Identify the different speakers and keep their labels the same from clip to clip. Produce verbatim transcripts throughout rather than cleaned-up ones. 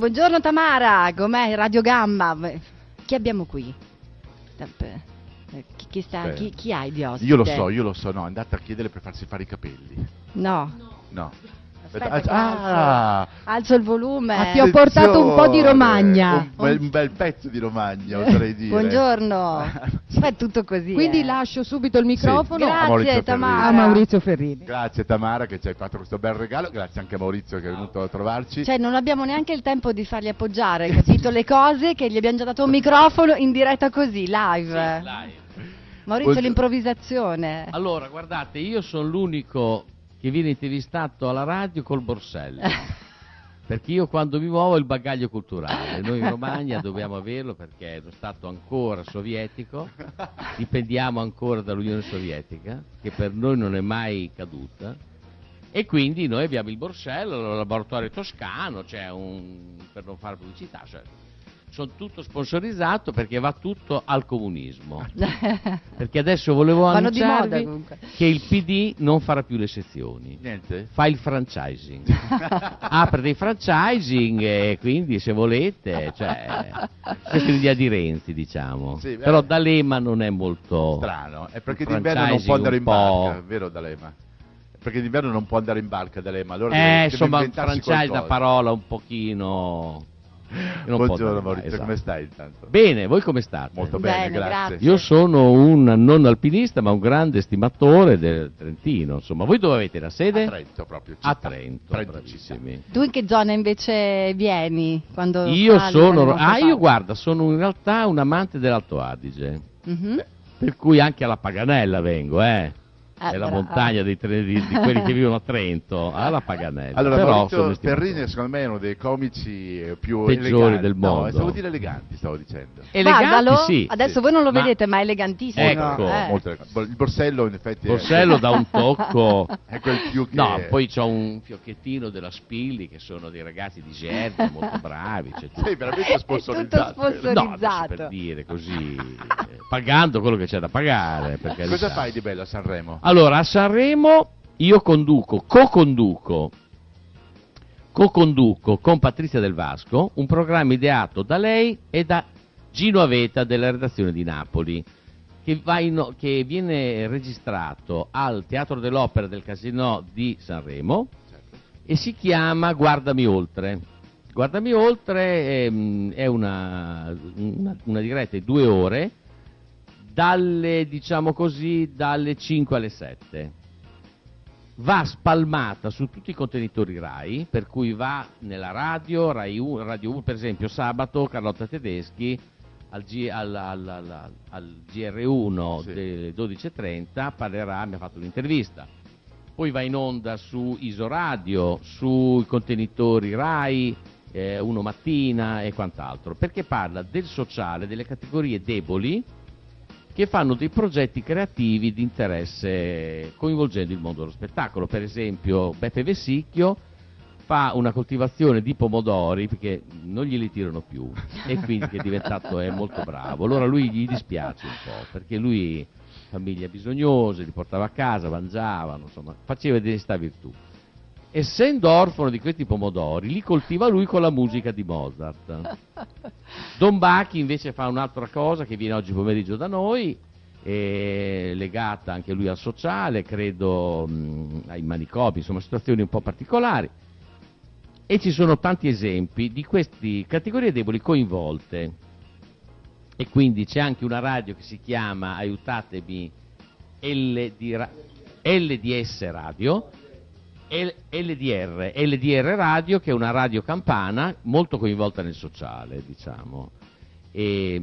Speaker 1: Buongiorno Tamara, com'è Radio Gamma? Chi abbiamo qui? Chi, chi, sta, chi, chi hai di ospite?
Speaker 2: Io lo so, io lo so, no, è andata a chiedere per farsi fare i capelli.
Speaker 1: No.
Speaker 2: No.
Speaker 1: Aspetta,
Speaker 2: ah,
Speaker 1: alzo, alzo il volume.
Speaker 3: Ah, ti ho portato un po' di Romagna.
Speaker 2: Un bel, un bel pezzo di Romagna, oserei dire.
Speaker 1: Buongiorno. È tutto così.
Speaker 3: Quindi
Speaker 1: eh.
Speaker 3: lascio subito il microfono
Speaker 1: sì.
Speaker 3: a,
Speaker 1: Grazie, Tamara.
Speaker 3: a Maurizio Ferrini.
Speaker 2: Grazie Tamara che ci hai fatto questo bel regalo, grazie anche a Maurizio che è venuto a trovarci.
Speaker 1: Cioè non abbiamo neanche il tempo di fargli appoggiare, capito le cose, che gli abbiamo già dato un microfono in diretta così, live.
Speaker 4: Sì, live.
Speaker 1: Maurizio, Buongiorno. L'improvvisazione.
Speaker 4: Allora, guardate, io sono l'unico che viene intervistato alla radio col borsello, perché io quando mi muovo ho il bagaglio culturale, noi in Romagna dobbiamo averlo perché è lo stato ancora sovietico, dipendiamo ancora dall'Unione Sovietica, che per noi non è mai caduta, e quindi noi abbiamo il borsello, il laboratorio toscano, cioè un, per non fare pubblicità, cioè, sono tutto sponsorizzato perché va tutto al comunismo. Perché adesso volevo
Speaker 1: Vanno di moda,
Speaker 4: annunciarvi che il P D non farà più le sezioni.
Speaker 2: Niente?
Speaker 4: Fa il franchising. Apre dei franchising e quindi se volete, cioè, questa è l'idea di Renzi, diciamo.
Speaker 2: Sì,
Speaker 4: però D'Alema non è molto
Speaker 2: strano, è perché d'inverno non può andare in barca, vero D'Alema? Perché d'inverno non può andare in barca D'Alema, allora
Speaker 4: eh,
Speaker 2: deve,
Speaker 4: insomma,
Speaker 2: deve
Speaker 4: un franchise
Speaker 2: qualcosa.
Speaker 4: da parola un pochino.
Speaker 2: Buongiorno Maurizio, esatto. Come stai intanto?
Speaker 4: Bene, voi come state?
Speaker 2: Molto bene,
Speaker 1: bene
Speaker 2: grazie.
Speaker 1: grazie.
Speaker 4: Io sono un non alpinista ma un grande stimatore del Trentino, insomma. Voi dove avete la sede?
Speaker 2: A Trento proprio. Città.
Speaker 4: A Trento,
Speaker 2: Trento
Speaker 4: bravissimi.
Speaker 1: Tu in che zona invece vieni? Quando
Speaker 4: Io
Speaker 1: sali
Speaker 4: sono,
Speaker 1: dalle
Speaker 4: ah
Speaker 1: nostre
Speaker 4: io guarda, sono in realtà un amante dell'Alto Adige,
Speaker 1: mm-hmm.
Speaker 4: per cui anche alla Paganella vengo, eh.
Speaker 1: Eh,
Speaker 4: è la
Speaker 1: però,
Speaker 4: montagna
Speaker 1: eh.
Speaker 4: dei tre, di, di quelli che vivono a Trento, alla Paganella.
Speaker 2: Allora,
Speaker 4: però
Speaker 2: Maurizio Ferrini secondo me è uno dei comici più
Speaker 4: peggiori
Speaker 2: eleganti.
Speaker 4: del mondo.
Speaker 2: No, stavo dire eleganti, stavo dicendo.
Speaker 4: Eleganti,
Speaker 1: Guardalo,
Speaker 4: sì.
Speaker 1: adesso
Speaker 4: sì.
Speaker 1: voi non lo
Speaker 4: Ma
Speaker 1: vedete, ma è elegantissimo.
Speaker 4: Ecco,
Speaker 1: eh.
Speaker 2: Molto elegante. Il borsello in effetti
Speaker 4: Borsello
Speaker 2: è...
Speaker 4: dà un tocco.
Speaker 2: è quel più che...
Speaker 4: No, poi c'ho un fiocchettino della Spilli che sono dei ragazzi di Gergo molto bravi. C'è tutto.
Speaker 2: Sei veramente sponsorizzato.
Speaker 1: Tutto sponsorizzato.
Speaker 4: No, per dire così, eh, pagando quello che c'è da pagare. Per carità.
Speaker 2: Cosa fai di bello a Sanremo?
Speaker 4: Allora, a Sanremo io conduco, co-conduco, co-conduco con Patrizia Del Vasco un programma ideato da lei e da Gino Aveta della redazione di Napoli, che, va in, che viene registrato al Teatro dell'Opera del Casinò di Sanremo e si chiama Guardami Oltre. Guardami Oltre è, è una, una, una diretta di due ore, dalle, diciamo così, dalle cinque alle sette. Va spalmata su tutti i contenitori RAI, per cui va nella radio, Rai uno, Radio uno, per esempio sabato Carlotta Tedeschi al, G, al, al, al, al G R uno sì. delle dodici e trenta parlerà, mi ha fatto un'intervista. Poi va in onda su Isoradio, sui contenitori RAI, eh, Uno Mattina e quant'altro, perché parla del sociale, delle categorie deboli che fanno dei progetti creativi di interesse coinvolgendo il mondo dello spettacolo. Per esempio Beppe Vessicchio fa una coltivazione di pomodori perché non glieli tirano più e quindi che è diventato è molto bravo. Allora lui gli dispiace un po' perché lui famiglia bisognosa, li portava a casa, mangiavano, insomma, faceva di questa virtù. Essendo orfano di questi pomodori, li coltiva lui con la musica di Mozart. Don Bacchi invece fa un'altra cosa che viene oggi pomeriggio da noi, è legata anche lui al sociale, credo mh, ai manicomi, insomma situazioni un po' particolari. E ci sono tanti esempi di queste categorie deboli coinvolte. E quindi c'è anche una radio che si chiama, aiutatemi, L D S Radio, L D R, L D R Radio, che è una radio campana molto coinvolta nel sociale, diciamo. E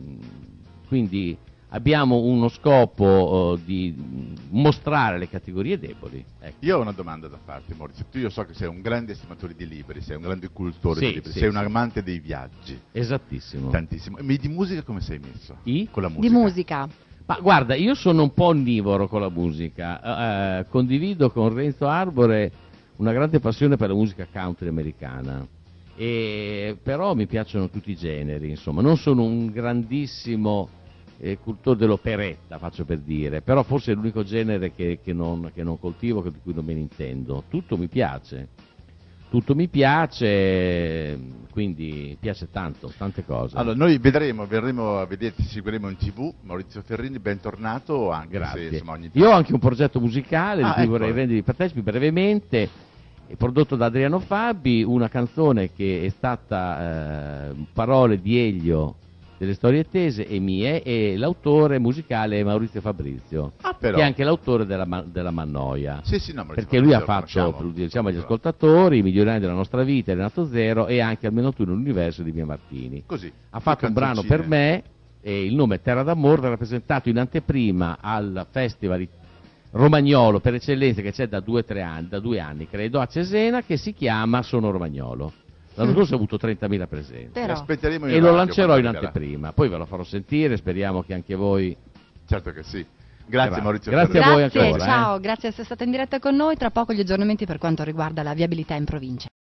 Speaker 4: quindi abbiamo uno scopo uh, di mostrare le categorie deboli. Ecco.
Speaker 2: Io ho una domanda da farti, Maurizio. Tu io so che sei un grande estimatore di libri, sei un grande cultore
Speaker 4: sì,
Speaker 2: di libri,
Speaker 4: sì,
Speaker 2: sei
Speaker 4: sì.
Speaker 2: un amante dei viaggi.
Speaker 4: Esattissimo.
Speaker 2: Tantissimo. E di musica come sei messo?
Speaker 4: I?
Speaker 2: Con la musica.
Speaker 1: Di musica.
Speaker 4: Ma guarda, io sono un po' onnivoro con la musica, eh, condivido con Renzo Arbore una grande passione per la musica country americana, e, però mi piacciono tutti i generi, insomma, non sono un grandissimo eh, cultore dell'operetta, faccio per dire, però forse è l'unico genere che, che, non, che non coltivo, che, di cui non me ne intendo, tutto mi piace. tutto mi piace, quindi piace tanto, tante cose.
Speaker 2: Allora, noi vedremo, verremo a vederti, seguiremo in tv. Maurizio Ferrini, bentornato, anche
Speaker 4: Grazie.
Speaker 2: se insomma, ogni
Speaker 4: Io ho anche un progetto musicale
Speaker 2: ah,
Speaker 4: di cui
Speaker 2: ecco.
Speaker 4: vorrei rendervi partecipi brevemente, è prodotto da Adriano Fabi, una canzone che è stata eh, parole di Elio delle storie tese e mie, e l'autore musicale è Maurizio Fabrizio,
Speaker 2: ah, però.
Speaker 4: che è anche l'autore della, della Mannoia.
Speaker 2: Sì, sì, no,
Speaker 4: perché lui ha fatto, diciamo agli ascoltatori, I Milionari della nostra vita, Renato Zero e anche Almeno tu nell'universo di Mia Martini.
Speaker 2: Così.
Speaker 4: Ha fatto un brano per me, e il nome Terra d'Amor verrà presentato in anteprima al festival romagnolo per eccellenza che c'è da due, tre anni, da due anni credo, a Cesena, che si chiama Sono Romagnolo. L'anno scorso ho avuto trentamila presenti.
Speaker 2: Aspetteremo in
Speaker 4: e
Speaker 2: radio,
Speaker 4: lo lancerò in
Speaker 2: arriverà.
Speaker 4: anteprima, poi ve lo farò sentire, speriamo che anche voi.
Speaker 2: Certo che sì. Grazie,
Speaker 4: Grazie.
Speaker 2: Maurizio.
Speaker 4: Grazie
Speaker 2: Ferrini.
Speaker 4: a voi
Speaker 1: Grazie,
Speaker 4: ancora.
Speaker 1: ciao,
Speaker 4: Eh.
Speaker 1: grazie di essere stata in diretta con noi. Tra poco gli aggiornamenti per quanto riguarda la viabilità in provincia.